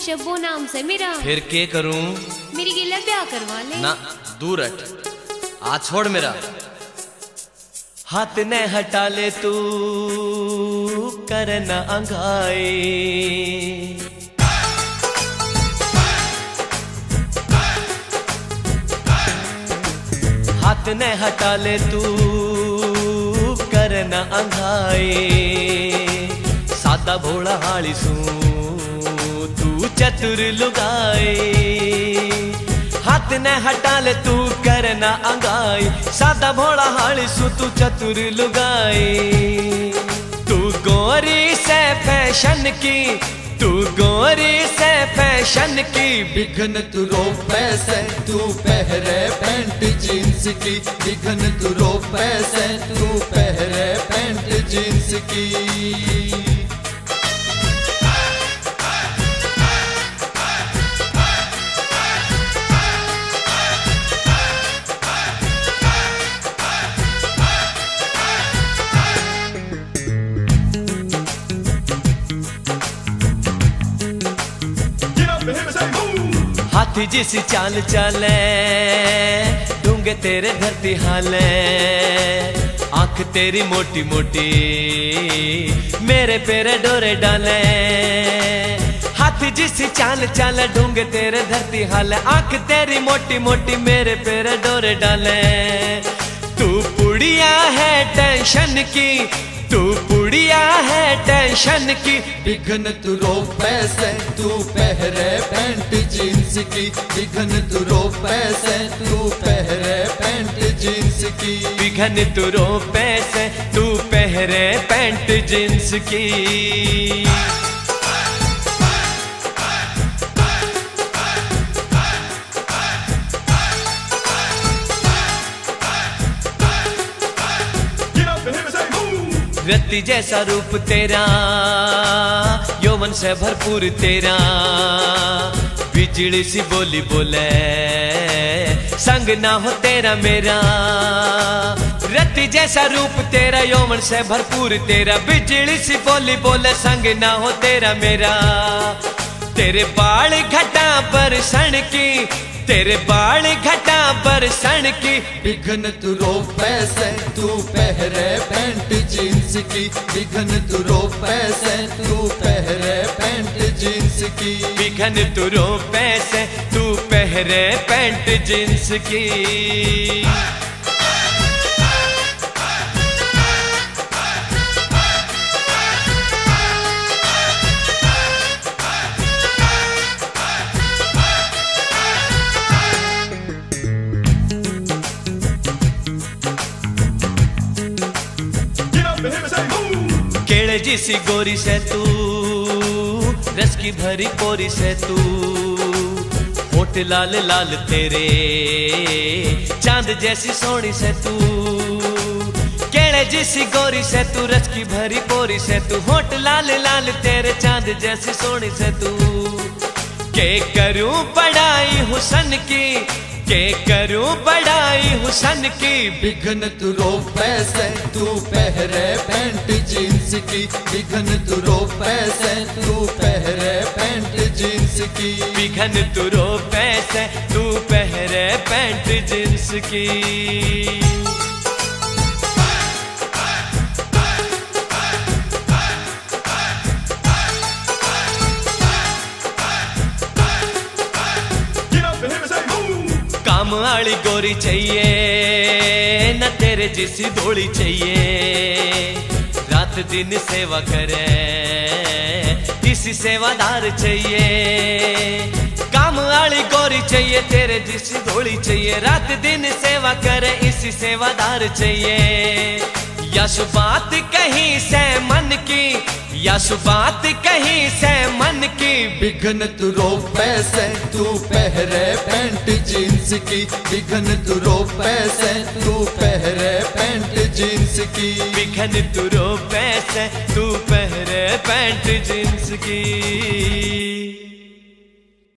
शब्बो नाम से मेरा। फिर के करूं? मेरी गिला ब्याह करवा ले। ना दूर हट, आ छोड़ मेरा हाथ ने हटा ले तू करना अंगाए। हाथ ने हटा ले तू करना अंगाए। सादा भोला हाली सू तू चतुर लुगाए। हाथ ने हटा ले तू करना अंगाई। सादा भोला हाली सू तू चतुर लुगाए। तू गोरी से फैशन की, तू गोरी से फैशन की। बिघन तू रो पैसे तू पहरे पैंट जींस की। बिघन तू रो पैसे तू पहरे पैंट जींस की। हाथी जिसी चाल चाले डूंगे तेरे धरती हाले। आंख तेरी मोटी मोटी मेरे पेरे डोरे डाले। हाथी जिसी चाल चाले डूंगे तेरे धरती हाले। आंख तेरी मोटी मोटी मेरे पेरे डोरे डाले। तू पुड़िया है टेंशन की, तू पुड़िया है टेंशन की। बिघन तू रो पैसे तू पहरे पैंट जींस की। बिघन तू रो पैसे तू पहरे पैंट जींस की। बिघन तू रो पैसे तू पहरे पैंट जींस की। रत्ती जैसा रूप तेरा यौवन से भरपूर तेरा। बिजली सी बोली बोले संग ना हो तेरा मेरा। रत्ती जैसा रूप तेरा यौवन से भरपूर तेरा। बिजली सी बोली बोले संग ना हो तेरा मेरा। तेरे बाल घटा पर सन की, तेरे बाल घटा पर सन की। बिघन तू रो पैसे तू पहरे पैंट जींस की। बिघन तू रो पैसे तू पहरे पैंट जींस की। बिघन तू रो पैसे तू पहरे पैंट जींस की। केड़े जिसी गोरी से तू रस की भरी पोरी से तू। होठ लाल लाल तेरे चांद जैसी सोनी से तू। केड़े जिसी गोरी से तू रस की भरी पोरी से तू। होठ लाल लाल तेरे चांद जैसी सोनी से तू। के करूं बड़ाई हुसन की, के करूं बड़ाई हुसन की। बिघन तू रो पैसे तू पहरे पैंट जींस की। बिघन तू रो पैसे तू पहरे पैंट जींस की। बिघन तू रो पैसे तू पहरे पैंट जींस की। काम आली गोरी चाहिए न तेरे जिसी भोली चाहिए। रात दिन सेवा करे किसी सेवादार चाहिए। काम आली गोरी चाहिए तेरे जिसी भोली चाहिए। रात दिन सेवा करे इसी सेवादार चाहिए। यश बात कहीं से मन की, यश बात कहीं से मन की। बिघन तू रो पैसे तू पहरे पैंट जींस की। बिघन तू रो पैसे तू पहरे पैंट जींस की। बिघन तू रो पैसे तू पहरे पैंट जींस की।